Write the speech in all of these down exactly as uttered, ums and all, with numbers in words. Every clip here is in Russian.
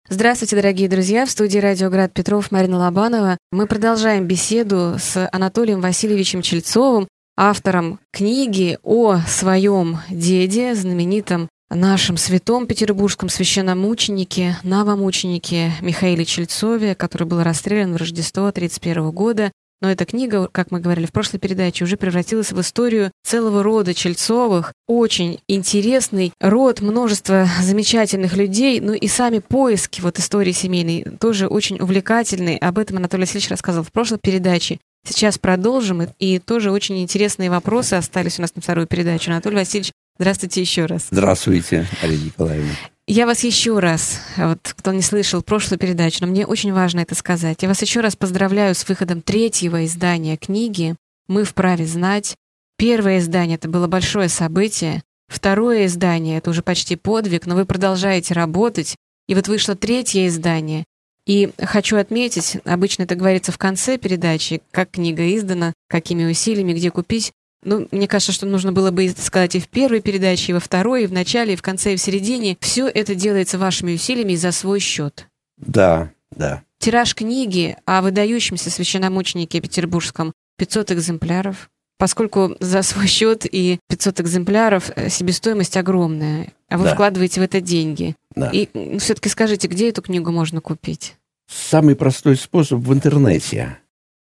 Здравствуйте, дорогие друзья! В студии «Радио Град Петров» Марина Лобанова. Мы продолжаем беседу с Анатолием Васильевичем Чельцовым, автором книги о своем деде, знаменитом нашем святом петербургском священномученике, новомученике Михаиле Чельцове, который был расстрелян в Рождество тысяча девятьсот тридцать первого года. Но эта книга, как мы говорили в прошлой передаче, уже превратилась в историю целого рода Чельцовых. Очень интересный род, множество замечательных людей, ну и сами поиски вот истории семейной тоже очень увлекательные. Об этом Анатолий Васильевич рассказывал в прошлой передаче. Сейчас продолжим, и тоже очень интересные вопросы остались у нас на вторую передачу. Анатолий Васильевич, здравствуйте еще раз. Здравствуйте, Марина Николаевна. Я вас еще раз, вот кто не слышал прошлую передачу, но мне очень важно это сказать. Я вас еще раз поздравляю с выходом третьего издания книги «Мы вправе знать». Первое издание — это было большое событие. Второе издание — это уже почти подвиг, но вы продолжаете работать. И вот вышло третье издание. И хочу отметить, обычно это говорится в конце передачи, как книга издана, какими усилиями, где купить. Ну, мне кажется, что нужно было бы сказать и в первой передаче, и во второй, и в начале, и в конце, и в середине. Все это делается вашими усилиями и за свой счет. Да, да. Тираж книги о выдающемся священномученике петербургском пятьсот экземпляров. Поскольку за свой счет и пятьсот экземпляров себестоимость огромная, а вы да. вкладываете в это деньги. Да. И все-таки скажите, где эту книгу можно купить? Самый простой способ в интернете.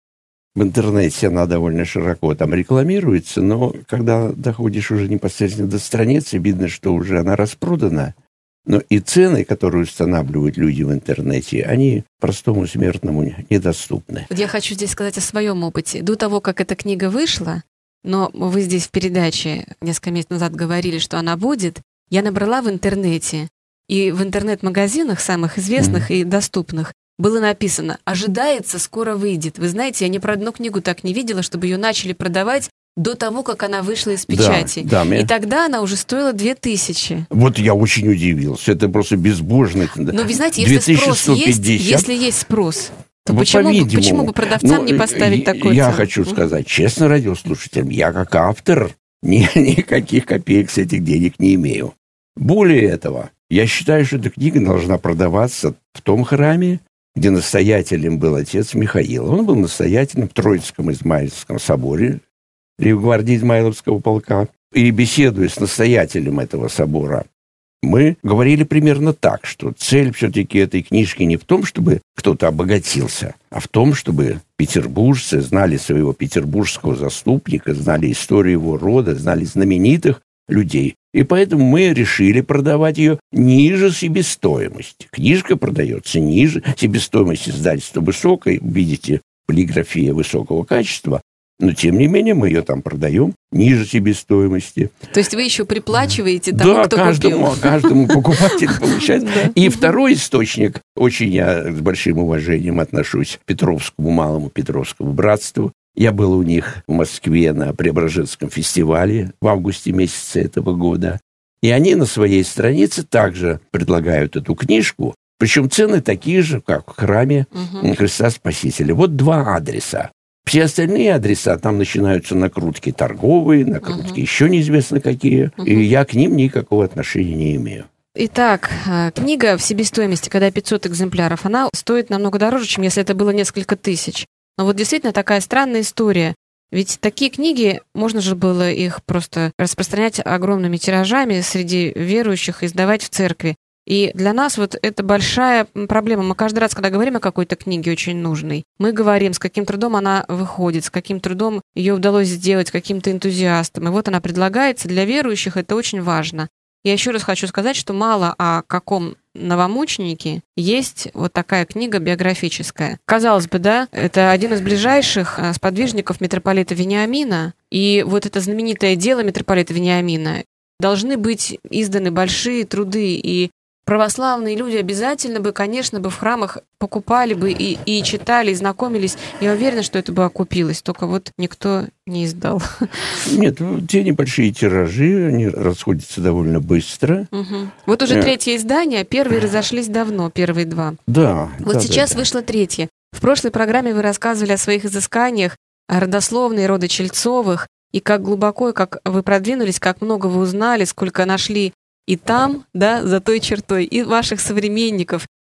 В интернете она довольно широко там рекламируется, но когда доходишь уже непосредственно до страницы, видно, что уже она распродана. Но и цены, которые устанавливают люди в интернете, они простому смертному недоступны. Вот я хочу здесь сказать о своем опыте. До того, как эта книга вышла, но вы здесь в передаче несколько месяцев назад говорили, что она будет, я набрала в интернете. И в интернет-магазинах самых известных mm-hmm. и доступных было написано «Ожидается, скоро выйдет». Вы знаете, я ни про одну книгу так не видела, чтобы ее начали продавать до того, как она вышла из печати. Да, да, и тогда она уже стоила две тысячи. Вот я очень удивился. Это просто безбожно. Но вы знаете, если спрос есть, если есть спрос, то вот почему, бы, почему бы продавцам ну, не поставить такой Я цену? хочу сказать, честно, радиослушателям, я как автор ни, никаких копеек с этих денег не имею. Более этого, я считаю, что эта книга должна продаваться в том храме, где настоятелем был отец Михаил. Он был настоятелем в Троицком Измайловском соборе Лейб-гвардии Измайловского полка. И беседуя с настоятелем этого собора, мы говорили примерно так, что цель все-таки этой книжки не в том, чтобы кто-то обогатился, а в том, чтобы петербуржцы знали своего петербургского заступника, знали историю его рода, знали знаменитых людей. И поэтому мы решили продавать ее ниже себестоимости. Книжка продается ниже, себестоимость издательства высокой, видите, полиграфия высокого качества, но тем не менее мы ее там продаем ниже себестоимости. То есть вы еще приплачиваете тому, да, кто каждому, купил? каждому покупателю получает. И второй источник, очень я с большим уважением отношусь к Петровскому, Малому Петровскому братству. Я был у них в Москве на Преображенском фестивале в августе месяце этого года. И они на своей странице также предлагают эту книжку. Причем цены такие же, как в храме угу. Христа Спасителя. Вот два адреса. Все остальные адреса, там начинаются накрутки торговые, накрутки угу. еще неизвестно какие. Угу. И я к ним никакого отношения не имею. Итак, книга в себестоимости, когда пятьсот экземпляров, она стоит намного дороже, чем если это было несколько тысяч. Но вот действительно такая странная история. Ведь такие книги, можно же было их просто распространять огромными тиражами среди верующих и сдавать в церкви. И для нас вот это большая проблема. Мы каждый раз, когда говорим о какой-то книге очень нужной, мы говорим, с каким трудом она выходит, с каким трудом ее удалось сделать каким-то энтузиастом. И вот она предлагается. Для верующих это очень важно. Я еще раз хочу сказать, что мало о каком новомученике есть вот такая книга биографическая. Казалось бы, да, это один из ближайших сподвижников митрополита Вениамина, и вот это знаменитое дело митрополита Вениамина. Должны быть изданы большие труды, и православные люди обязательно бы, конечно, бы в храмах покупали бы и, и читали, и знакомились. Я уверена, что это бы окупилось, только вот никто не издал. Нет, те небольшие тиражи, они расходятся довольно быстро. Угу. Вот уже третье издание, первые разошлись давно, первые два. Да. Вот да, сейчас да, да. вышло третье. В прошлой программе вы рассказывали о своих изысканиях, о родословной рода Чельцовых, и как глубоко, и как вы продвинулись, как много вы узнали, сколько нашли и там, да, за той чертой, и ваших современников,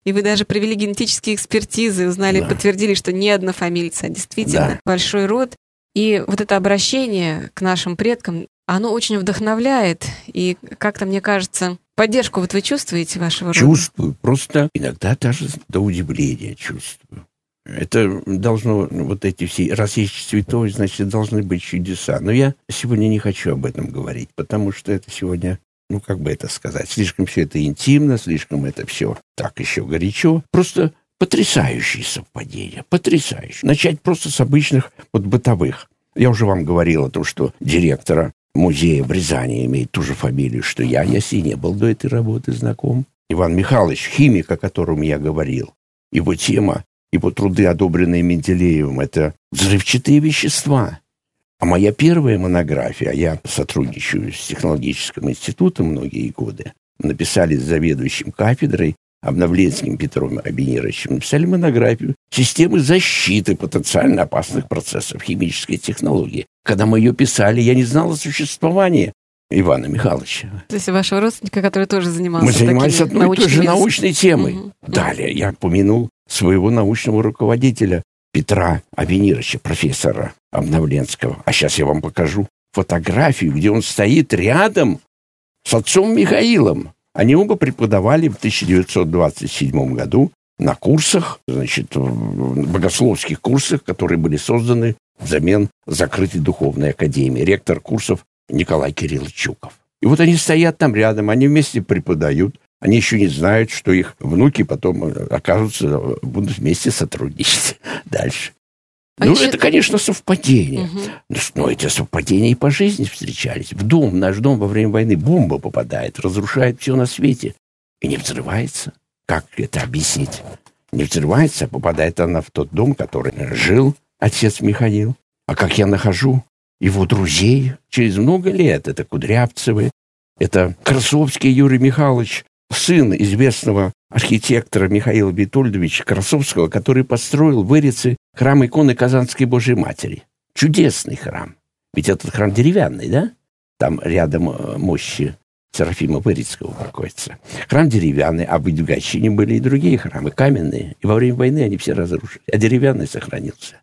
И вы даже провели генетические экспертизы, узнали, да. подтвердили, что не однофамильцы, а действительно да. большой род. И вот это обращение к нашим предкам, оно очень вдохновляет. И как-то, мне кажется, поддержку вот вы чувствуете вашего рода? Чувствую. Просто иногда даже до удивления чувствую. Это должно, вот эти все, раз есть святой, значит, должны быть чудеса. Но я сегодня не хочу об этом говорить, потому что это сегодня, ну, как бы это сказать, слишком все это интимно, слишком это все так еще горячо. Просто потрясающие совпадения, потрясающие. Начать просто с обычных вот бытовых. Я уже вам говорил о том, что директора музея в Рязани имеет ту же фамилию, что я. Я с ней не был до этой работы знаком. Иван Михайлович, химик, о котором я говорил, его тема, его труды, одобренные Менделеевым, это взрывчатые вещества. А моя первая монография, а я сотрудничаю с технологическим институтом многие годы, написали с заведующим кафедрой Обновленским Петром Абинировичем, написали монографию «Системы защиты потенциально опасных процессов химической технологии». Когда мы ее писали, я не знал о существовании Ивана Михайловича. То есть вашего родственника, который тоже занимался Мы занимались одной и той же научной темой. Угу. Далее я упомянул своего научного руководителя Петра Абинировича, профессора Обновленского. А сейчас я вам покажу фотографию, где он стоит рядом с отцом Михаилом. Они оба преподавали в тысяча девятьсот двадцать седьмом году на курсах, значит, богословских курсах, которые были созданы взамен закрытой духовной академии. Ректор курсов Николай Кириллович Чуков. И вот они стоят там рядом, они вместе преподают. Они еще не знают, что их внуки потом окажутся, будут вместе сотрудничать дальше. А ну, еще... это, конечно, совпадение. Угу. Но эти совпадения и по жизни встречались. В дом, наш дом во время войны бомба попадает, разрушает все на свете. И не взрывается. Как это объяснить? Не взрывается, а попадает она в тот дом, который жил отец Михаил. А как я нахожу его друзей через много лет. Это Кудрявцевы, это Красовский Юрий Михайлович, сын известного архитектора Михаила Витольдовича Красовского, который построил в Ирице храм иконы Казанской Божией Матери. Чудесный храм. Ведь этот храм деревянный, да? Там рядом мощи Серафима Вырицкого покоится. Храм деревянный, а в Гатчине были и другие храмы, каменные. И во время войны они все разрушили, а деревянный сохранился.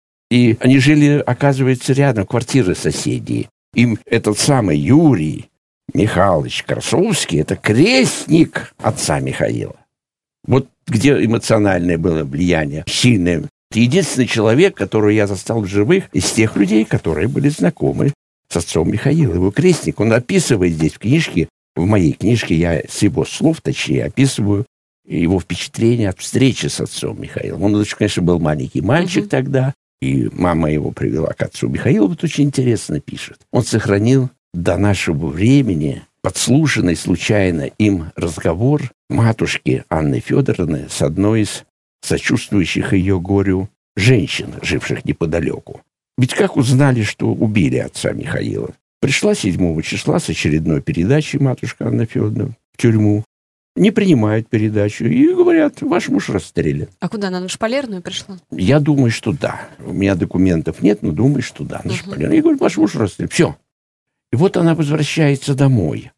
И они жили, оказывается, рядом, квартиры соседей. Им этот самый Юрий Михайлович Красовский, это крестник отца Михаила. Вот где эмоциональное было влияние, сильное. Это единственный человек, которого я застал в живых, из тех людей, которые были знакомы с отцом Михаила. Его крестник, он описывает здесь в книжке, в моей книжке, я с его слов, точнее, описываю его впечатление от встречи с отцом Михаилом. Он, конечно, был маленький мальчик uh-huh. тогда, и мама его привела к отцу Михаилу. Вот очень интересно пишет. Он сохранил до нашего времени подслушанный случайно им разговор матушки Анны Федоровны с одной из сочувствующих ее горю женщин, живших неподалеку. Ведь как узнали, что убили отца Михаила? Пришла седьмого числа с очередной передачей матушка Анна Федоровна в тюрьму. Не принимают передачу и говорят, ваш муж расстрелян. А куда, она на Шпалерную пришла? Я думаю, что да. У меня документов нет, но думаю, что да, на uh-huh. Шпалерную. И говорят, ваш муж расстрелян. Все. И вот она возвращается домой.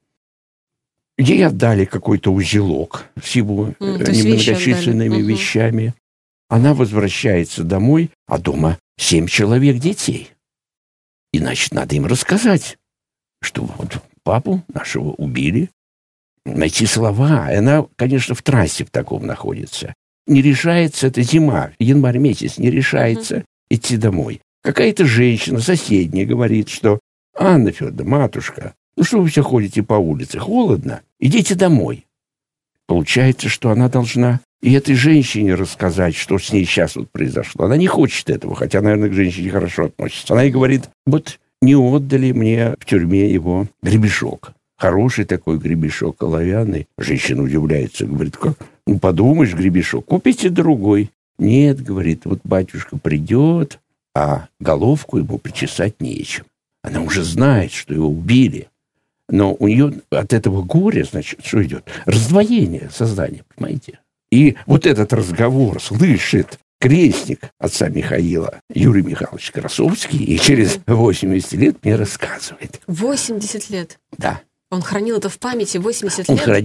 Ей отдали какой-то узелок с его mm, немногочисленными вещи вещами. Uh-huh. Она возвращается домой, а дома семь человек детей. И, значит, надо им рассказать, что вот папу нашего убили. Найти слова. И она, конечно, в трассе в таком находится. Не решается, это зима, январь месяц, не решается uh-huh. идти домой. Какая-то женщина соседняя говорит, что Анна Федоровна, матушка, ну что вы все ходите по улице? Холодно. Идите домой. Получается, что она должна и этой женщине рассказать, что с ней сейчас вот произошло. Она не хочет этого, хотя, наверное, к женщине хорошо относится. Она ей говорит, вот не отдали мне в тюрьме его гребешок. Хороший такой гребешок, оловянный. Женщина удивляется, говорит, как? Ну, подумаешь, гребешок, купите другой. Нет, говорит, вот батюшка придет, а головку ему причесать нечем. Она уже знает, что его убили. Но у нее от этого горя, значит, что идет? Раздвоение сознания, понимаете? И вот этот разговор слышит крестник отца Михаила Юрий Михайлович Красовский, и через восемьдесят лет мне рассказывает. восемьдесят лет? Да. Он хранил это в памяти восемьдесят Он лет? хранил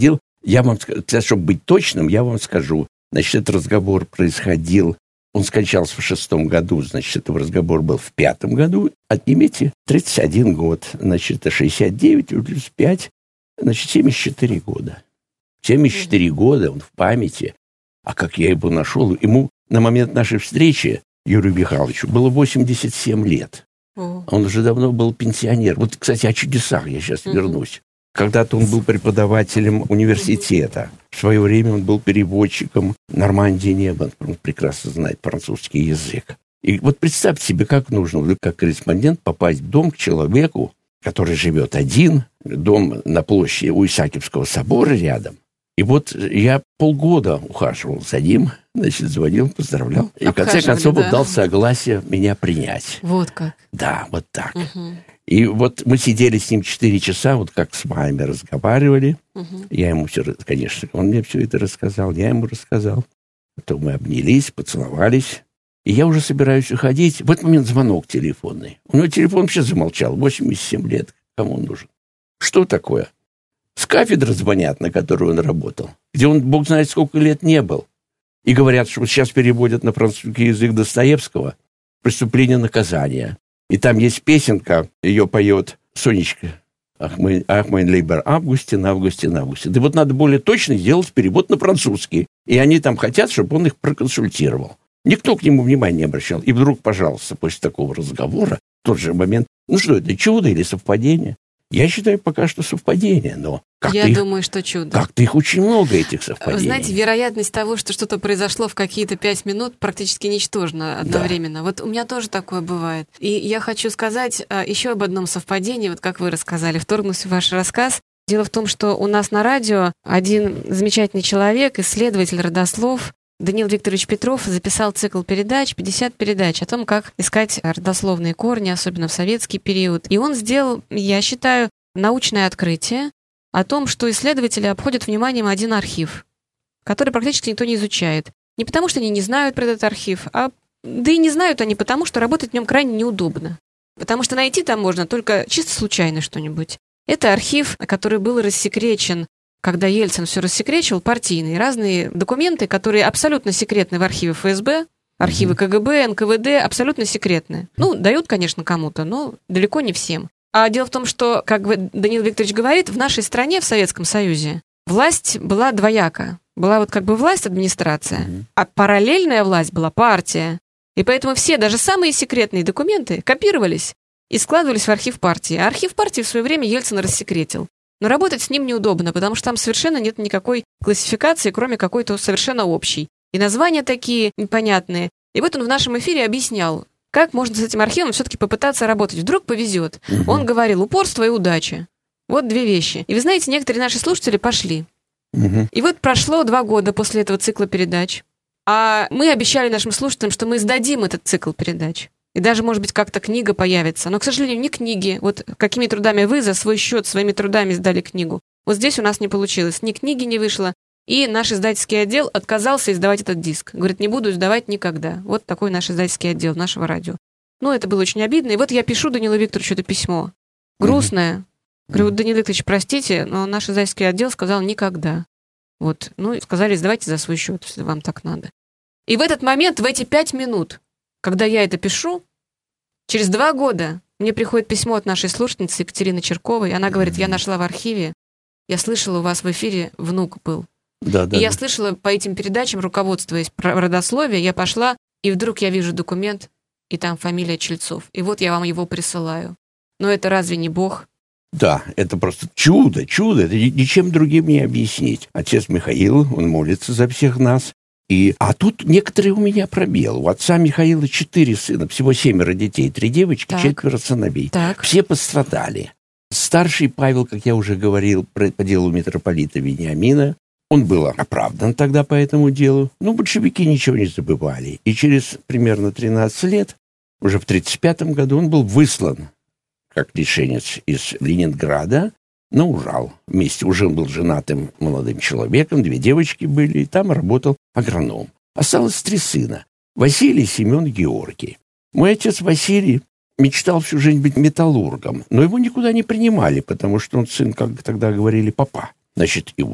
Я вам скажу, чтобы быть точным, я вам скажу. Значит, этот разговор происходил... Он скончался в шестом году, значит, этот разговор был в пятом году. Отнимите тридцать один год, значит, это шестьдесят девять плюс пять, значит, семьдесят четыре года. семьдесят четыре года он в памяти. А как я его нашел? Ему на момент нашей встречи, Юрию Михайловичу, было восемьдесят семь лет. О. Он уже давно был пенсионер. Вот, кстати, о чудесах я сейчас угу. вернусь. Когда-то он был преподавателем университета. В свое время он был переводчиком Нормандии Небо. Он прекрасно знает французский язык. И вот представьте себе, как нужно, как корреспондент, попасть в дом к человеку, который живет один, дом на площади у Исаакиевского собора рядом. И вот я полгода ухаживал за ним, значит, звонил, поздравлял. И в конце концов да. он дал согласие меня принять. Вот как. Да, вот так. Угу. И вот мы сидели с ним четыре часа, вот как с вами разговаривали. Угу. Я ему все, конечно, он мне все это рассказал, я ему рассказал. Потом мы обнялись, поцеловались. И я уже собираюсь уходить. В этот момент звонок телефонный. У него телефон вообще замолчал. восемьдесят семь лет. Кому он нужен? Что такое? С кафедры звонят, на которой он работал, где он, бог знает, сколько лет не был. И говорят, что сейчас переводят на французский язык Достоевского «Преступление наказания». И там есть песенка, ее поет Сонечка. «Ах, мой, ах, мой лейбер, Августин, Августин, Августин». И вот надо более точно сделать перевод на французский. И они там хотят, чтобы он их проконсультировал. Никто к нему внимания не обращал. И вдруг, пожалуйста, после такого разговора, в тот же момент, ну что это, чудо или совпадение? Я считаю пока что совпадение, но... Я их, думаю, что чудо. Как-то их очень много, этих совпадений. Вы знаете, вероятность того, что что-то произошло в какие-то пять минут, практически ничтожна одновременно. Да. Вот у меня тоже такое бывает. И я хочу сказать еще об одном совпадении, вот как вы рассказали, вторгнусь в ваш рассказ. Дело в том, что у нас на радио один замечательный человек, исследователь, родослов, Даниил Викторович Петров, записал цикл передач, пятьдесят передач, о том, как искать родословные корни, особенно в советский период. И он сделал, я считаю, научное открытие о том, что исследователи обходят вниманием один архив, который практически никто не изучает. Не потому, что они не знают про этот архив, а да и не знают они потому, что работать в нем крайне неудобно. Потому что найти там можно только чисто случайно что-нибудь. Это архив, который был рассекречен, когда Ельцин все рассекречивал, партийные, разные документы, которые абсолютно секретны в архиве эф эс бэ, архивы ка гэ бэ, эн ка вэ дэ, абсолютно секретны. Ну, дают, конечно, кому-то, но далеко не всем. А дело в том, что, как Даниил Викторович говорит, в нашей стране, в Советском Союзе, власть была двояка. Была вот как бы власть, администрация, а параллельная власть была партия. И поэтому все, даже самые секретные документы копировались и складывались в архив партии. А архив партии в свое время Ельцин рассекретил. Но работать с ним неудобно, потому что там совершенно нет никакой классификации, кроме какой-то совершенно общей. И названия такие непонятные. И вот он в нашем эфире объяснял, как можно с этим архивом все-таки попытаться работать. Вдруг повезет. Угу. Он говорил: упорство и удача. Вот две вещи. И вы знаете, некоторые наши слушатели пошли. Угу. И вот прошло два года после этого цикла передач. А мы обещали нашим слушателям, что мы сдадим этот цикл передач. И даже, может быть, как-то книга появится. Но, к сожалению, не книги. Вот какими трудами вы за свой счет, своими трудами сдали книгу. Вот здесь у нас не получилось. Ни книги не вышло. И наш издательский отдел отказался издавать этот диск. Говорит, не буду издавать никогда. Вот такой наш издательский отдел нашего радио. Ну, это было очень обидно. И вот я пишу Данилу Викторовичу это письмо. Грустное. Mm-hmm. Говорю, Данил Викторович, простите, но наш издательский отдел сказал никогда. Вот. Ну, сказали, издавайте за свой счет, если вам так надо. И в этот момент, в эти пять минут, когда я это пишу, через два года мне приходит письмо от нашей слушательницы Екатерины Черковой. Она говорит, я нашла в архиве, я слышала, у вас в эфире внук был. Да, да, и я да. слышала по этим передачам, руководствуясь родословием, я пошла, и вдруг я вижу документ, и там фамилия Чельцов. И вот я вам его присылаю. Но это разве не Бог? Да, это просто чудо, чудо. Это ничем другим не объяснить. Отец Михаил, он молится за всех нас. И, а тут некоторые у меня пробелы. У отца Михаила четыре сына, всего семеро детей, три девочки, так. четверо сыновей. Так. Все пострадали. Старший Павел, как я уже говорил, по делу митрополита Вениамина, он был оправдан тогда по этому делу. Но большевики ничего не забывали. И через примерно тринадцать лет, уже в тридцать пятом году, он был выслан как лишенец из Ленинграда на Урал. Вместе уже он был женатым молодым человеком, две девочки были, и там работал агроном. Осталось три сына. Василий, Семен, Георгий. Мой отец Василий мечтал всю жизнь быть металлургом, но его никуда не принимали, потому что он сын, как тогда говорили, папа. Значит, и он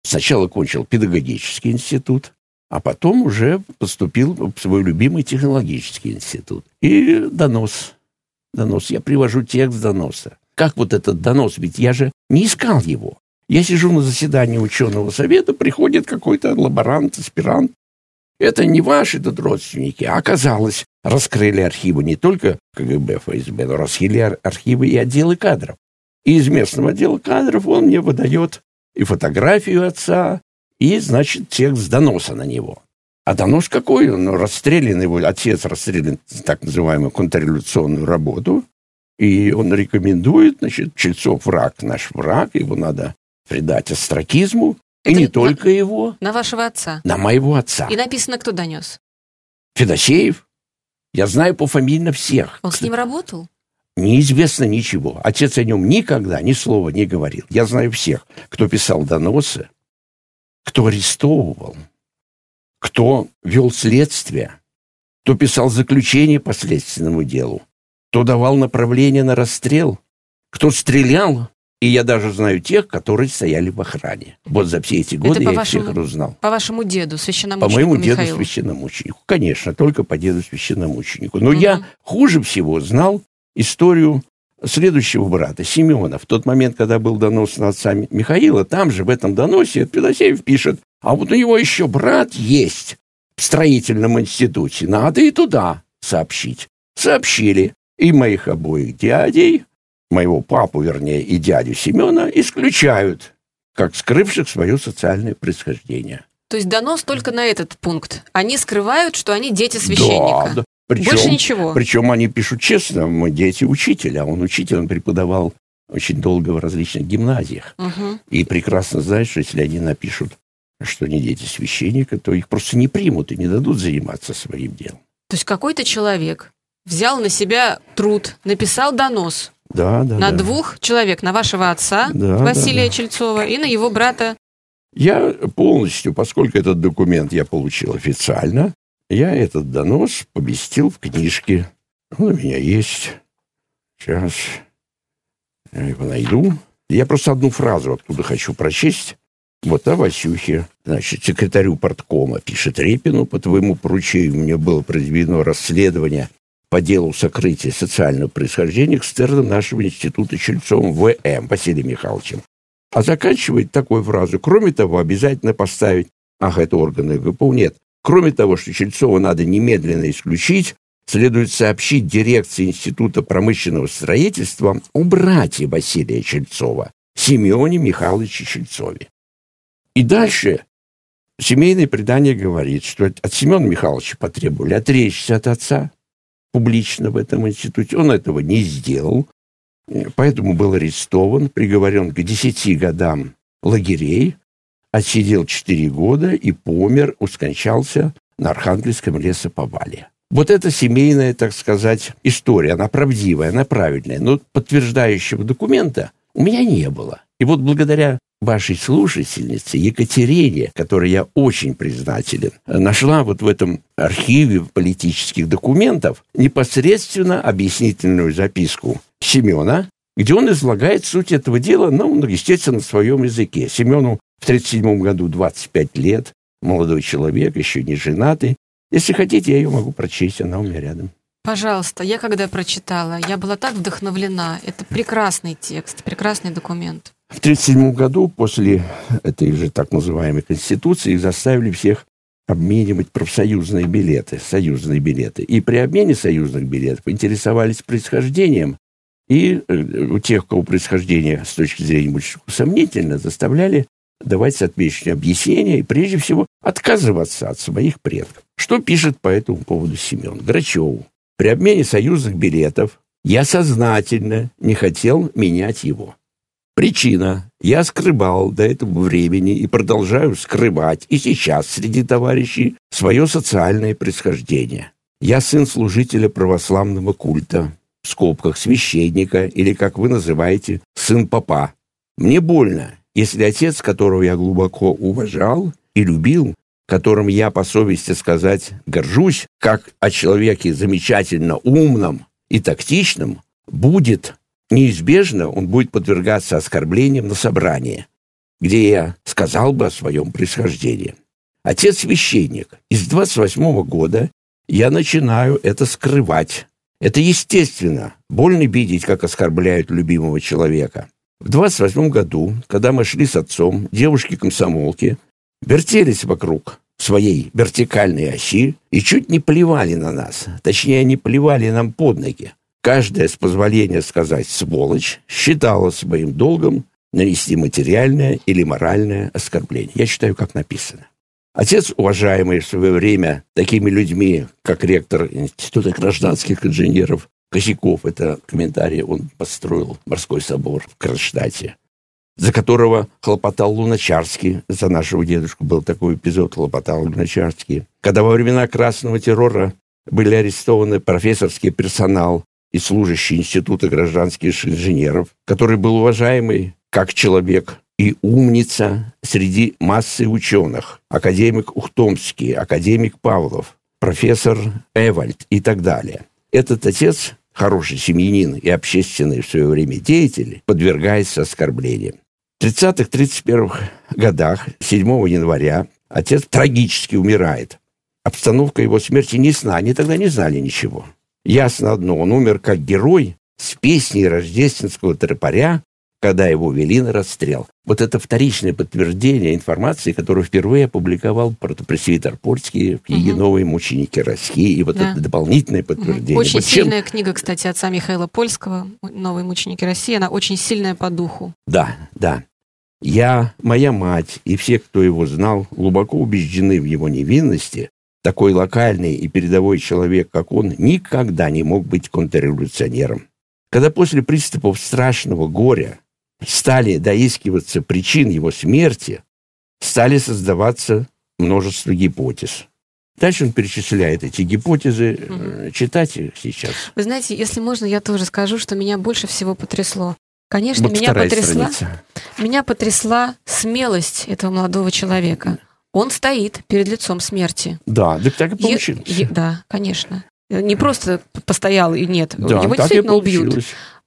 Сначала кончил педагогический институт, а потом уже поступил в свой любимый технологический институт. И донос. Донос. Я привожу текст доноса. Как вот этот донос? Ведь я же не искал его. Я сижу на заседании ученого совета, приходит какой-то лаборант, аспирант. Это не ваши тут родственники. А оказалось, раскрыли архивы не только КГБ, ФСБ, но раскрыли архивы и отделы кадров. И из местного отдела кадров он мне выдает и фотографию отца, и, значит, текст доноса на него. А донос какой? Он расстрелян, его отец расстрелян за так называемую контрреволюционную работу, и он рекомендует, значит, Чельцов враг, наш враг, его надо предать остракизму, и не на, только его. На вашего отца? На моего отца. И написано, кто донес? Федосеев. Я знаю пофамильно всех. Он с ним работал? Неизвестно ничего. Отец о нем никогда ни слова не говорил. Я знаю всех, кто писал доносы, кто арестовывал, кто вел следствие, кто писал заключение по следственному делу, кто давал направление на расстрел, кто стрелял. И я даже знаю тех, которые стояли в охране. Вот за все эти годы я вашему, всех узнал. По вашему деду, священномученику По моему Михаилу. деду священномученику. Конечно, только по деду священномученику. Но угу. я хуже всего знал историю следующего брата, Семена. В тот момент, когда был донос на отца Михаила, там же, в этом доносе, Федосеев пишет, а вот у него еще брат есть в строительном институте. Надо и туда сообщить. Сообщили. И моих обоих дядей, моего папу, вернее, и дядю Семена исключают, как скрывших свое социальное происхождение. То есть донос только на этот пункт. Они скрывают, что они дети священника. Да, да. Причем, больше ничего. Причем они пишут честно, мы дети учителя. Он учитель, он преподавал очень долго в различных гимназиях. Угу. И прекрасно знает, что если они напишут, что они дети священника, то их просто не примут и не дадут заниматься своим делом. То есть какой-то человек взял на себя труд, написал донос. Да, да, на да. двух человек, на вашего отца, да, Василия да, да. Чельцова, и на его брата. Я полностью, поскольку этот документ я получил официально, я этот донос поместил в книжке. Он у меня есть. Сейчас я его найду. Я просто одну фразу оттуда хочу прочесть. Вот о Васюхе. Значит, секретарю парткома пишет: Репину, по твоему поручению мне было произведено расследование по делу сокрытия социального происхождения экстерном нашего института Чельцовым В М Василием Михайловичем. А заканчивает такой фразу: кроме того, обязательно поставить... Ах, это органы ГПУ. Нет. Кроме того, что Чельцова надо немедленно исключить, следует сообщить дирекции Института промышленного строительства о брате Василия Чельцова, Семене Михайловиче Чельцове. И дальше семейное предание говорит, что от Семена Михайловича потребовали отречься от отца публично в этом институте. Он этого не сделал, поэтому был арестован, приговорен к десяти годам лагерей, отсидел четыре года и помер, скончался на Архангельском лесоповале. Вот эта семейная, так сказать, история, она правдивая, она правильная, но подтверждающего документа у меня не было. И вот благодаря вашей слушательнице Екатерине, которой я очень признателен, нашла вот в этом архиве политических документов непосредственно объяснительную записку Семена, где он излагает суть этого дела, ну, естественно, в своем языке. Семену в тридцать седьмом году двадцать пять лет, молодой человек, еще не женатый. Если хотите, я ее могу прочесть, она у меня рядом. Пожалуйста, я когда прочитала, я была так вдохновлена. Это прекрасный текст, прекрасный документ. В тридцать седьмом году, после этой же так называемой Конституции, их заставили всех обменивать профсоюзные билеты, союзные билеты. И при обмене союзных билетов интересовались происхождением, и у тех, у кого происхождение с точки зрения больше сомнительно, заставляли давать соответствующие объяснения и, прежде всего, отказываться от своих предков. Что пишет по этому поводу Семен Грачеву? При обмене союзных билетов я сознательно не хотел менять его. Причина. Я скрывал до этого времени и продолжаю скрывать и сейчас среди товарищей свое социальное происхождение. Я сын служителя православного культа, в скобках священника, или, как вы называете, сын попа. Мне больно, если отец, которого я глубоко уважал и любил, которым я, по совести сказать, горжусь, как о человеке замечательно умном и тактичном, будет, неизбежно он будет подвергаться оскорблениям на собрании. где я сказал бы о своем происхождении. Отец священник. И с двадцать восьмого года я начинаю это скрывать. Это естественно. Больно видеть, как оскорбляют любимого человека. В двадцать восьмом году, когда мы шли с отцом, девушки-комсомолки вертелись вокруг своей вертикальной оси и чуть не плевали на нас. Точнее, они плевали нам под ноги. Каждая, с позволения сказать «сволочь», считала своим долгом нанести материальное или моральное оскорбление. Я читаю, как написано. Отец, уважаемый в свое время такими людьми, как ректор Института гражданских инженеров Косяков, это комментарий, он построил морской собор в Кронштадте, за которого хлопотал Луначарский, за нашего дедушку был такой эпизод, хлопотал Луначарский. Когда во времена красного террора были арестованы профессорский персонал и служащий Института гражданских инженеров, который был уважаемый как человек и умница среди массы ученых, академик Ухтомский, академик Павлов, профессор Эвальд и так далее. Этот отец, хороший семьянин и общественный в свое время деятель, подвергается оскорблениям. В тридцатых-тридцать первых годах, седьмого января, отец трагически умирает. Обстановка его смерти не ясна, они тогда не знали ничего. Ясно одно, он умер как герой с песней рождественского тропаря, когда его вели на расстрел. Вот это вторичное подтверждение информации, которую впервые опубликовал протопресвитер Польский в книге угу. «Новые мученики России». И вот да. это дополнительное подтверждение. Очень вот сильная чем... книга, кстати, отца Михаила Польского «Новые мученики России». Она очень сильная по духу. Да, да. Я, моя мать и все, кто его знал, глубоко убеждены в его невинности. Такой локальный и передовой человек, как он, никогда не мог быть контрреволюционером. Когда после приступов страшного горя стали доискиваться причин его смерти, стали создаваться множество гипотез. Дальше он перечисляет эти гипотезы. Угу. Читать их сейчас. Вы знаете, если можно, я тоже скажу, что меня больше всего потрясло. Конечно, вот меня потрясла, меня потрясла смелость этого молодого человека. Он стоит перед лицом смерти. Да, так так и получилось. Е- е- да, конечно. Не просто постоял и нет. Да, его так действительно и убьют.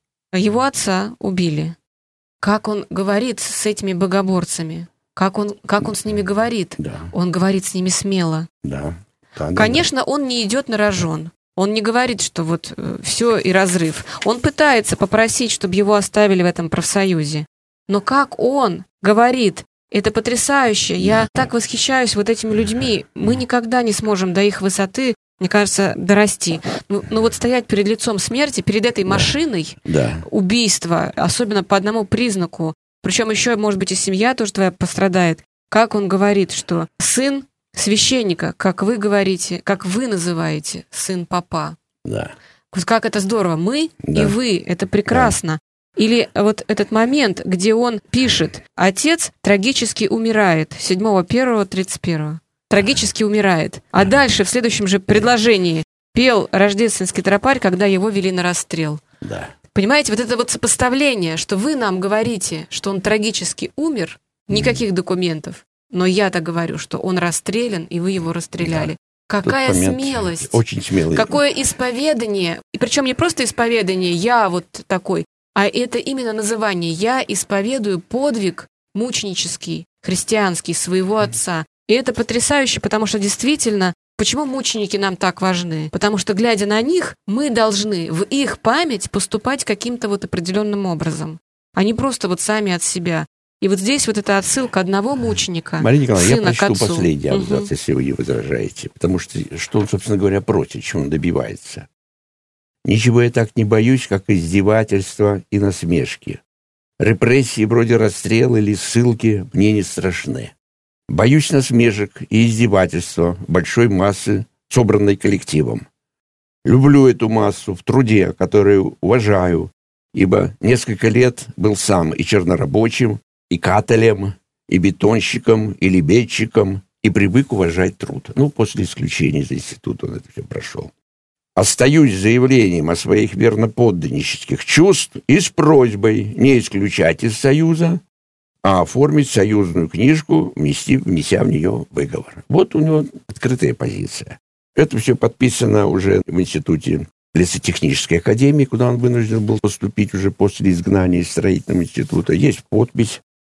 Его отца убили. Как он говорит с этими богоборцами? Как он, как он с ними говорит? Да. Он говорит с ними смело. Да. Да, Конечно, да. он не идет на рожон. Он не говорит, что вот э, все и разрыв. Он пытается попросить, чтобы его оставили в этом профсоюзе. Но как он говорит, это потрясающе. Я так восхищаюсь вот этими людьми. Мы никогда не сможем до их высоты, мне кажется, дорасти. Ну, ну вот стоять перед лицом смерти, перед этой машиной да. убийства, особенно по одному признаку, причем еще, может быть, и семья тоже твоя пострадает. Как он говорит, что сын священника, как вы говорите, как вы называете, сын попа. Да. Как это здорово. Мы да. и вы, это прекрасно. Да. Или вот этот момент, где он пишет, отец трагически умирает, седьмого первого тридцать первого. Трагически умирает. А дальше, в следующем же предложении, пел рождественский тропарь, когда его вели на расстрел. Да. Понимаете, вот это вот сопоставление, что вы нам говорите, что он трагически умер, никаких документов, но я-то говорю, что он расстрелян, и вы его расстреляли. Да. Какая смелость! Очень смелый. Какое исповедание! И причем не просто исповедание, я вот такой, а это именно называние. Я исповедую подвиг мученический, христианский своего отца. И это потрясающе, потому что действительно, почему мученики нам так важны? Потому что, глядя на них, мы должны в их память поступать каким-то вот определенным образом, а не просто вот сами от себя. И вот здесь вот эта отсылка одного мученика, Мария Николаевна, сына я прочту к отцу. последний абзац, угу. если вы не возражаете. Потому что, что он, собственно говоря, просит, чего он добивается. «Ничего я так не боюсь, как издевательства и насмешки. Репрессии вроде расстрела или ссылки мне не страшны. Боюсь насмешек и издевательства большой массы, собранной коллективом. Люблю эту массу в труде, которую уважаю, ибо несколько лет был сам и чернорабочим, и каталем, и бетонщиком, и лебедчиком, и привык уважать труд». Ну, после исключения из института он это все прошел. «Остаюсь с заявлением о своих верноподданнических чувств и с просьбой не исключать из Союза, а оформить союзную книжку, внести, внеся в нее выговор». Вот у него открытая позиция. Это все подписано уже в Институте лесотехнической академии, куда он вынужден был поступить уже после изгнания из строительного института. Есть подпись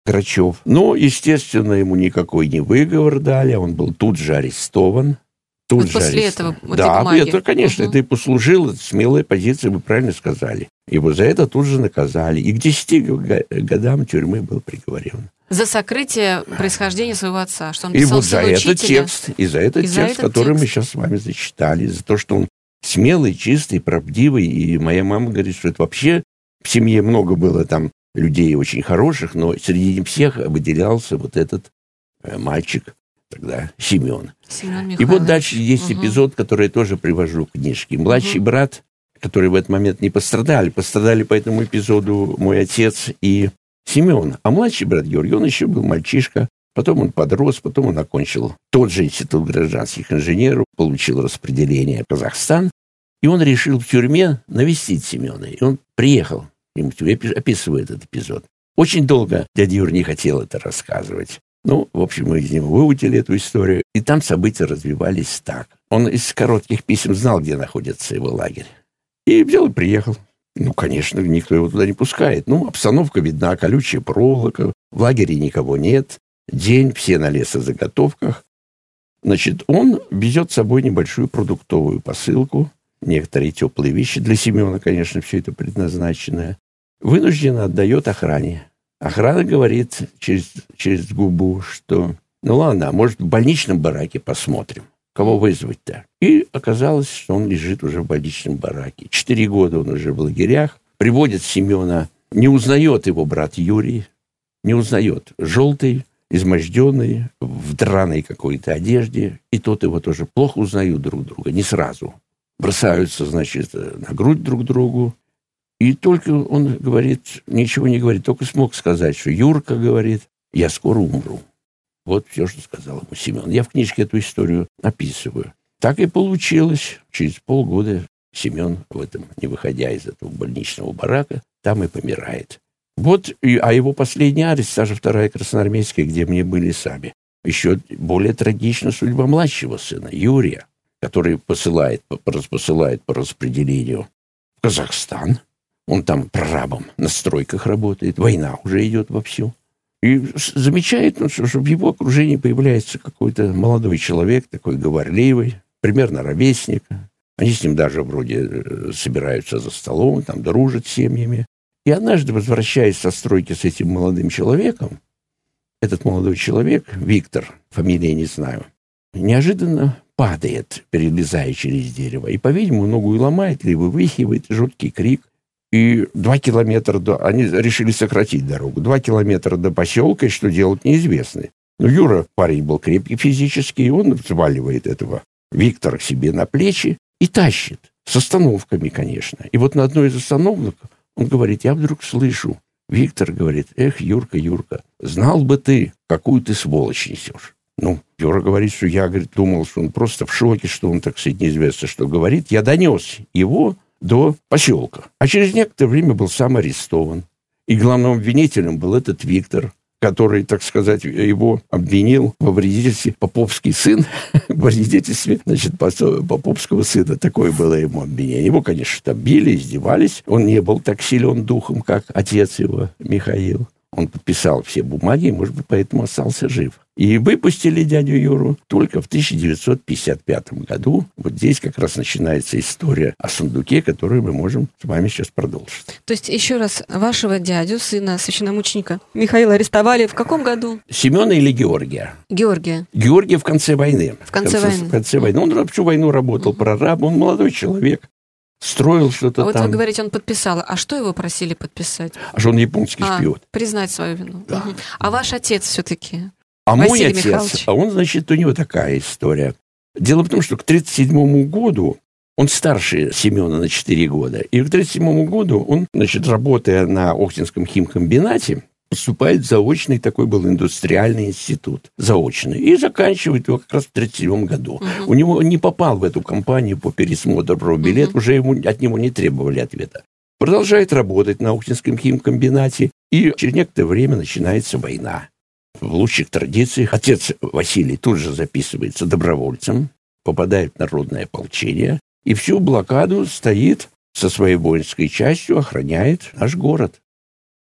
Грачев. Но, естественно, ему никакой не выговор дали, он был тут же арестован. Тут вот же после арестован. этого, да, этой бумаги. это, конечно, угу. это и послужило, смелая позиция, вы правильно сказали. Его за это тут же наказали. И к десяти годам тюрьмы был приговорен. За сокрытие происхождения своего отца, что он и писал вот за учителя. этот текст, и за этот и текст, за этот который текст. мы сейчас с вами зачитали, за то, что он смелый, чистый, правдивый. И моя мама говорит, что это вообще в семье много было там людей очень хороших, но среди них всех выделялся вот этот э, мальчик, тогда Семен. Семен Михайлович. И вот дальше есть угу. эпизод, который я тоже привожу в книжке. Младший угу. брат, который в этот момент не пострадали, пострадали по этому эпизоду мой отец и Семен. А младший брат Георгий, он еще был мальчишка. Потом он подрос, потом он окончил тот же институт гражданских инженеров, получил распределение в Казахстан. И он решил в тюрьме навестить Семена. И он приехал. Я описываю этот эпизод. Очень долго дядя Юр не хотел это рассказывать. Ну, в общем, мы из него выудили эту историю. И там события развивались так. Он из коротких писем знал, где находится его лагерь. И взял и приехал. Ну, конечно, никто его туда не пускает. Ну, обстановка видна, колючая проволока. В лагере никого нет. День, все на лесозаготовках. Значит, он везет с собой небольшую продуктовую посылку. Некоторые теплые вещи. Для Семена, конечно, все это предназначенное. Вынужденно отдает охране. Охрана говорит через, через губу, что ну ладно, может, в больничном бараке посмотрим, кого вызвать-то. И оказалось, что он лежит уже в больничном бараке. Четыре года он уже в лагерях. Приводит Семена, не узнает его брат Юрий, не узнает. Желтый, изможденный, в драной какой-то одежде. И тот его тоже плохо узнают друг друга, не сразу. Бросаются, значит, на грудь друг другу. И только он говорит, ничего не говорит, только смог сказать, что Юрка говорит, я скоро умру. Вот все, что сказал ему Семен. Я в книжке эту историю описываю. Так и получилось. Через полгода Семен, в этом, не выходя из этого больничного барака, там и помирает. Вот, и, а его последний арест, та же вторая красноармейская, где мне были сами. Еще более трагична судьба младшего сына, Юрия, который посылает, посылает по распределению в Казахстан. Он там прорабом на стройках работает. Война уже идет вовсю. И замечает, ну, что, что в его окружении появляется какой-то молодой человек, такой говорливый, примерно ровесник. Они с ним даже вроде собираются за столом, там дружат с семьями. И однажды, возвращаясь со стройки с этим молодым человеком, этот молодой человек, Виктор, фамилии не знаю, неожиданно падает, перелезая через дерево. И, по-видимому, ногу и ломает, либо вывихивает, жуткий крик. И два километра до... Они решили сократить дорогу. Два километра до поселка, и что делать, неизвестно. Но Юра, парень был крепкий физически, и он взваливает этого Виктора к себе на плечи и тащит. С остановками, конечно. И вот на одной из остановок он говорит, я вдруг слышу. Виктор говорит, эх, Юрка, Юрка, знал бы ты, какую ты сволочь несешь. Ну, Юра говорит, что я, говорит, думал, что он просто в шоке, что он, так сказать, неизвестно, что говорит. Я донес его до поселка. А через некоторое время был сам арестован. И главным обвинителем был этот Виктор, который, так сказать, его обвинил во вредительстве поповский сын, в вредительстве, значит, поповского сына. Такое было ему обвинение. Его, конечно, там били, издевались. Он не был так силен духом, как отец его, Михаил. Он подписал все бумаги, может быть, поэтому остался жив. И выпустили дядю Юру только в тысяча девятьсот пятьдесят пятом году. Вот здесь как раз начинается история о сундуке, которую мы можем с вами сейчас продолжить. То есть, еще раз, вашего дядю, сына священномученика Михаила, арестовали в каком году? Семена или Георгия? Георгия. Георгия в конце войны. В конце, в конце войны. В конце войны. Он всю войну работал угу. прорабом, он молодой человек. Строил что-то а вот там. Вы говорите, он подписал. А что его просили подписать? А что он японский а, шпион. Признать свою вину. Да. Угу. А ваш отец все-таки? А Василий мой отец, Михайлович. а он, значит, у него такая история. Дело в том, что к тридцать седьмому году, он старше Семена на четыре года, и к тридцать седьмому году он, значит, работая на Охтинском химкомбинате, поступает в заочный, такой был индустриальный институт, заочный, и заканчивает его как раз в тридцать седьмом году. Uh-huh. У него он не попал в эту компанию по пересмотру пробилет, uh-huh. уже ему, от него не требовали ответа. Продолжает работать на Охтинском химкомбинате, и через некоторое время начинается война. В лучших традициях отец Василий тут же записывается добровольцем, попадает в народное ополчение, и всю блокаду стоит со своей воинской частью, охраняет наш город.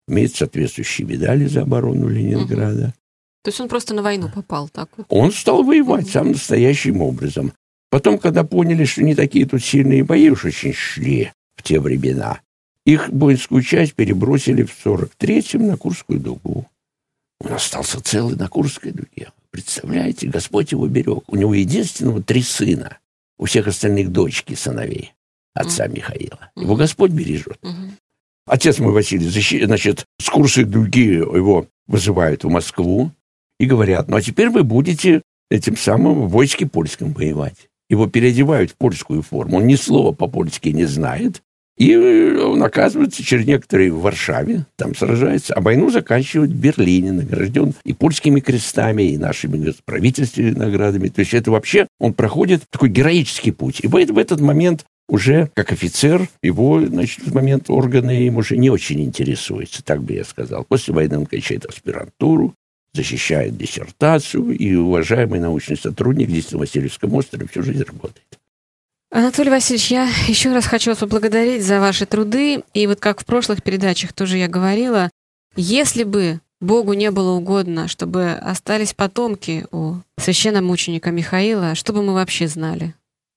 имеет соответствующие медали за оборону Ленинграда. Угу. То есть он просто на войну попал, так вот? Он стал воевать угу. самым настоящим образом. Потом, когда поняли, что не такие тут сильные бои уж очень шли в те времена, их воинскую часть перебросили в сорок третьем на Курскую дугу. Он остался целый на Курской дуге. Представляете, Господь его берег. У него единственного три сына. У всех остальных дочки, сыновей отца mm. Михаила. Его mm. Господь бережет. Mm-hmm. Отец мой Василий, защи... значит, с Курской дуги его вызывают в Москву и говорят, ну а теперь вы будете этим самым в войске польском воевать. Его переодевают в польскую форму. Он ни слова по-польски не знает. И он оказывается через некоторые в Варшаве, там сражается, а войну заканчивает в Берлине, награжден и польскими крестами, и нашими правительственными наградами. То есть это вообще, он проходит такой героический путь. И в этот момент уже как офицер его, значит, в момент органы им уже не очень интересуется, так бы я сказал. После войны он кончает аспирантуру, защищает диссертацию, и уважаемый научный сотрудник здесь на Васильевском острове всю жизнь работает. Анатолий Васильевич, я еще раз хочу вас поблагодарить за ваши труды. И вот как в прошлых передачах тоже я говорила, если бы Богу не было угодно, чтобы остались потомки у священномученика Михаила, что бы мы вообще знали?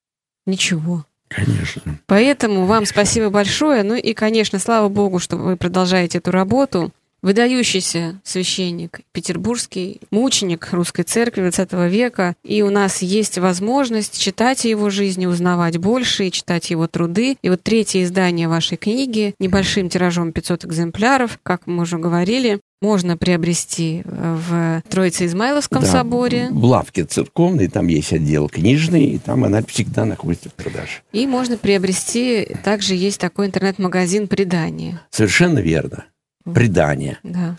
Ничего. Конечно. Поэтому вам спасибо большое. Ну и, конечно, слава Богу, что вы продолжаете эту работу. Выдающийся священник, петербургский мученик Русской Церкви двадцатого века, и у нас есть возможность читать о его жизни, узнавать больше, и читать его труды. И вот третье издание вашей книги, небольшим тиражом пятьсот экземпляров, как мы уже говорили, можно приобрести в Троице-Измайловском да, соборе. В лавке церковной, там есть отдел книжный, и там она всегда находится в продаже. И можно приобрести, также есть такой интернет-магазин «Предание». Совершенно верно. Предание. Да.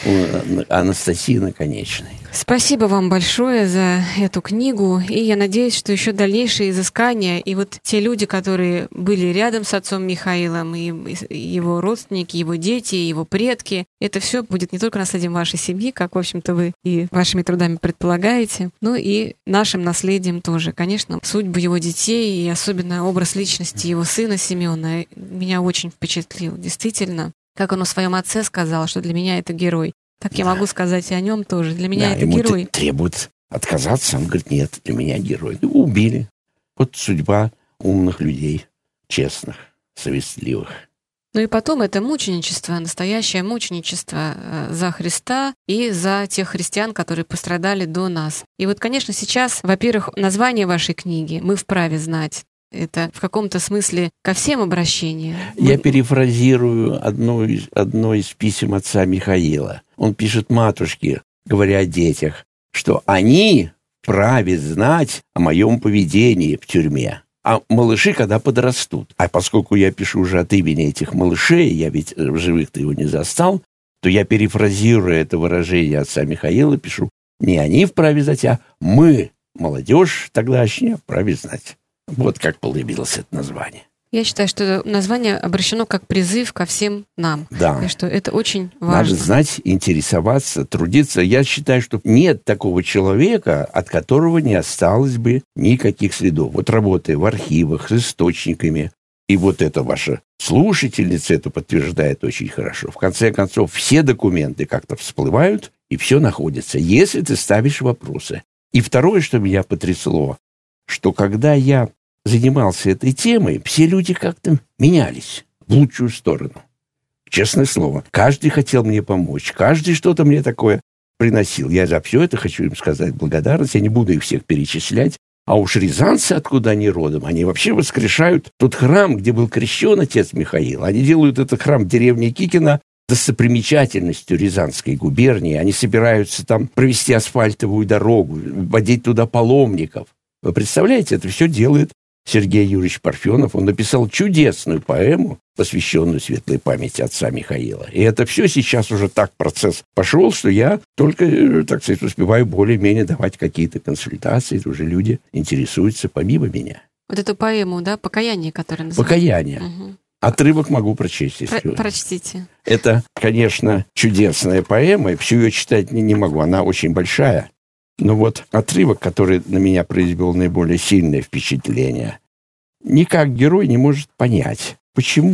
У Анастасии Наконечной. Спасибо вам большое за эту книгу, и я надеюсь, что еще дальнейшие изыскания, и вот те люди, которые были рядом с отцом Михаилом, и его родственники, его дети, его предки, это все будет не только наследием вашей семьи, как, в общем-то, вы и вашими трудами предполагаете, но и нашим наследием тоже. Конечно, судьбы его детей, и особенно образ личности его сына Семена меня очень впечатлил, действительно. Как он о своем отце сказал, что для меня это герой. Так да. Я могу сказать и о нем тоже. Для меня да, это ему герой. Требует отказаться. Он говорит, нет, для меня герой. Его убили. Вот судьба умных людей, честных, совестливых. Ну и потом это мученичество, настоящее мученичество за Христа и за тех христиан, которые пострадали до нас. И вот, конечно, сейчас, во-первых, название вашей книги мы вправе знать. Это в каком-то смысле ко всем обращение. Я перефразирую одно из, одно из писем отца Михаила. Он пишет матушке, говоря о детях, что они вправе знать о моем поведении в тюрьме. А малыши, когда подрастут. А поскольку я пишу уже от имени этих малышей, я ведь в живых-то его не застал, то я перефразируя это выражение отца Михаила, пишу, не они вправе знать, а мы, молодежь тогдашняя, вправе знать. Вот как появилось это название. Я считаю, что название обращено как призыв ко всем нам. Да. И что это очень важно. Надо знать, интересоваться, трудиться. Я считаю, что нет такого человека, от которого не осталось бы никаких следов. Вот работая в архивах с источниками, и вот эта ваша слушательница это подтверждает очень хорошо. В конце концов, все документы как-то всплывают, и все находится, если ты ставишь вопросы. И второе, что меня потрясло, что когда я занимался этой темой, все люди как-то менялись в лучшую сторону. Честное слово. Каждый хотел мне помочь, каждый что-то мне такое приносил. Я за все это хочу им сказать благодарность. Я не буду их всех перечислять. А уж рязанцы, откуда они родом, они вообще воскрешают тот храм, где был крещен отец Михаил. Они делают этот храм в деревне Кикино достопримечательностью Рязанской губернии. Они собираются там провести асфальтовую дорогу, водить туда паломников. Вы представляете, это все делает Сергей Юрьевич Парфенов. Он написал чудесную поэму, посвященную светлой памяти отца Михаила. И это все сейчас уже так процесс пошел, что я только, так сказать, успеваю более-менее давать какие-то консультации. Уже люди интересуются помимо меня. Вот эту поэму, да, «Покаяние», которая называется? «Покаяние». Угу. Отрывок могу прочесть. Если Про- прочтите. Это, конечно, чудесная поэма, и всю ее читать не, не могу, она очень большая. Но вот отрывок, который на меня произвел наиболее сильное впечатление, никак герой не может понять, почему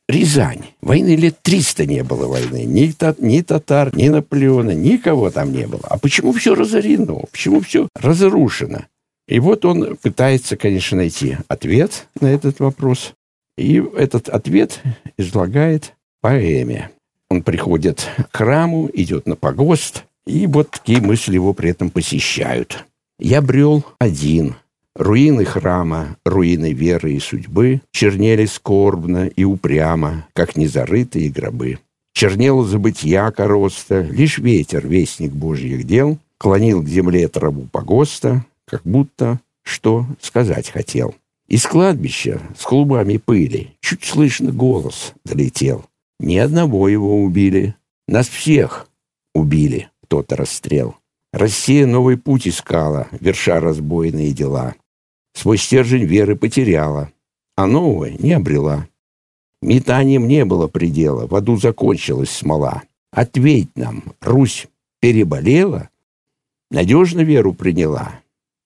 Рязань. Войны лет триста не было войны. Ни, та, ни татар, ни Наполеона, никого там не было. А почему все разорено? Почему все разрушено? И вот он пытается, конечно, найти ответ на этот вопрос. И этот ответ излагает в поэме. Он приходит к храму, идет на погост, и вот такие мысли его при этом посещают. «Я брел один. Руины храма, руины веры и судьбы чернели скорбно и упрямо, как незарытые гробы. Чернело забытья короста, лишь ветер, вестник Божьих дел, клонил к земле траву погоста, как будто что сказать хотел. Из кладбища с клубами пыли чуть слышно голос долетел. Ни одного его убили, нас всех убили, кто-то расстрел. Россия новый путь искала, верша разбойные дела. Свой стержень веры потеряла, а нового не обрела. Метанием не было предела, в аду закончилась смола. Ответь нам, Русь переболела? Надежно веру приняла?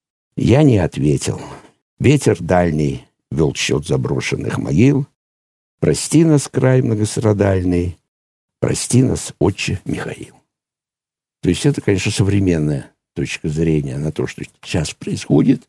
Я не ответил. Ветер дальний вел счет заброшенных могил. Прости нас, край многострадальный, прости нас, отче Михаил. То есть это, конечно, современная точка зрения на то, что сейчас происходит,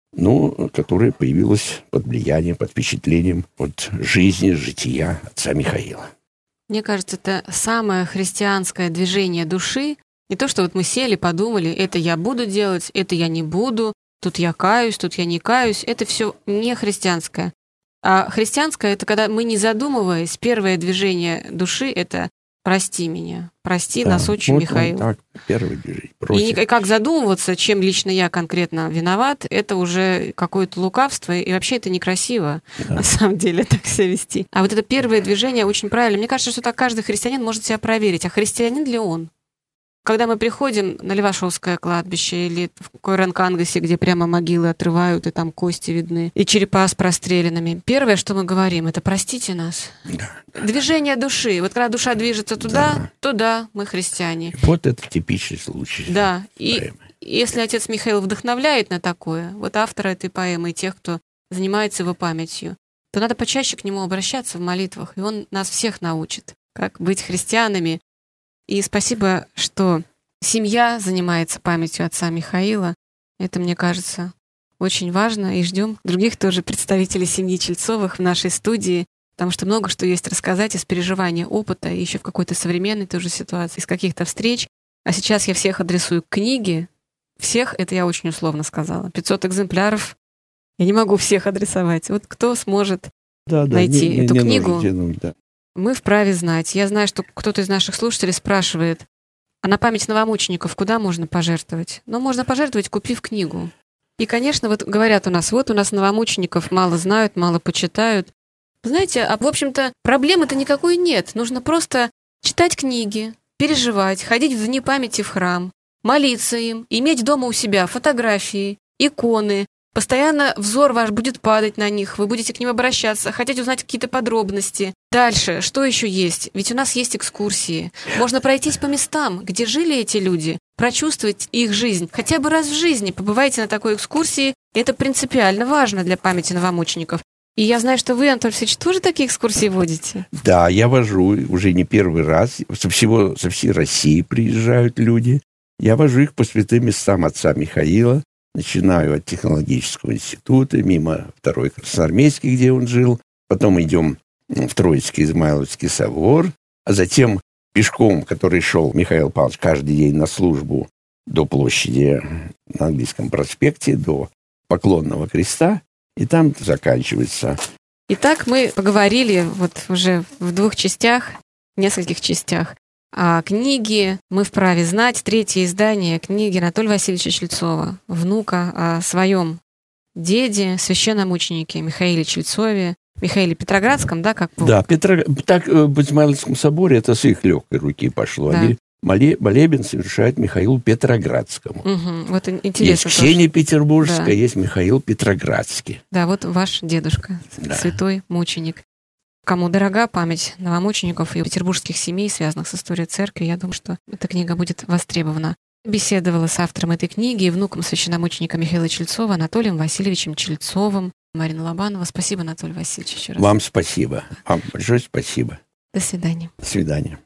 но которая появилась под влиянием, под впечатлением от жизни, жития отца Михаила. Мне кажется, это самое христианское движение души. Не то, что вот мы сели, подумали, это я буду делать, это я не буду, тут я каюсь, тут я не каюсь. Это все не христианское. А христианское — это когда мы, не задумываясь, первое движение души — это «прости меня, прости Да, нас, отче вот Михаил». Так, первое движение. И как задумываться, чем лично я конкретно виноват, это уже какое-то лукавство, и вообще это некрасиво, да. На самом деле, так себя вести. А вот это первое движение очень правильно. Мне кажется, что так каждый христианин может себя проверить. А христианин ли он? Когда мы приходим на Левашовское кладбище или в Койран-Кангасе, где прямо могилы отрывают, и там кости видны, и черепа с простреленными, первое, что мы говорим, это «простите нас». Да. Движение души. Вот когда душа движется туда, да. то да, мы христиане. Вот это типичный случай. Да, и если отец Михаил вдохновляет на такое, вот автора этой поэмы и тех, кто занимается его памятью, то надо почаще к нему обращаться в молитвах, и он нас всех научит, как быть христианами. И спасибо, что семья занимается памятью отца Михаила. Это, мне кажется, очень важно. И ждем других тоже представителей семьи Чельцовых в нашей студии, потому что много что есть рассказать из переживания опыта, и еще в какой-то современной тоже ситуации, из каких-то встреч. А сейчас я всех адресую к книге. Всех, это я очень условно сказала. пятьсот экземпляров. Я не могу всех адресовать. Вот кто сможет да, да, найти не, эту не книгу, тянуть, да. Мы вправе знать. Я знаю, что кто-то из наших слушателей спрашивает, а на память новомучеников куда можно пожертвовать? Ну, можно пожертвовать, купив книгу. И, конечно, вот говорят у нас, вот у нас новомучеников мало знают, мало почитают. Знаете, а в общем-то проблемы-то никакой нет. Нужно просто читать книги, переживать, ходить в дни памяти в храм, молиться им, иметь дома у себя фотографии, иконы. Постоянно взор ваш будет падать на них, вы будете к ним обращаться, хотеть узнать какие-то подробности. Дальше, что еще есть? Ведь у нас есть экскурсии. Можно пройтись по местам, где жили эти люди, прочувствовать их жизнь. Хотя бы раз в жизни побывайте на такой экскурсии. Это принципиально важно для памяти новомучеников. И я знаю, что вы, Антон Алексеевич, тоже такие экскурсии водите? Да, я вожу уже не первый раз. Со всего, со всей России приезжают люди. Я вожу их по святым местам отца Михаила. Начинаю от технологического института, мимо второй Красноармейский, где он жил. Потом идем в Троицкий Измайловский собор. А затем пешком, который шел Михаил Павлович каждый день на службу до площади на Английском проспекте, до Поклонного креста. И там заканчивается. Итак, мы поговорили вот уже в двух частях, нескольких частях. А книги «Мы вправе знать», третье издание книги Анатолия Васильевича Чельцова, внука, о своем деде, священномученике Михаиле Чельцове, Михаиле Петроградском, да, как вы? Да, Петро... так в Измайловском соборе это с их легкой руки пошло. Да. Они моле... молебен совершают Михаилу Петроградскому. Угу. Вот интересно. Есть Ксения Петербургская, да. Есть Михаил Петроградский. Да, вот ваш дедушка, да. Святой мученик. Кому дорога память новомучеников и петербургских семей, связанных с историей церкви, я думаю, что эта книга будет востребована. Беседовала с автором этой книги и внуком священномученика Михаила Чельцова Анатолием Васильевичем Чельцовым. Марина Лобанова. Спасибо, Анатолий Васильевич, еще раз. Вам спасибо. Вам большое спасибо. До свидания. До свидания.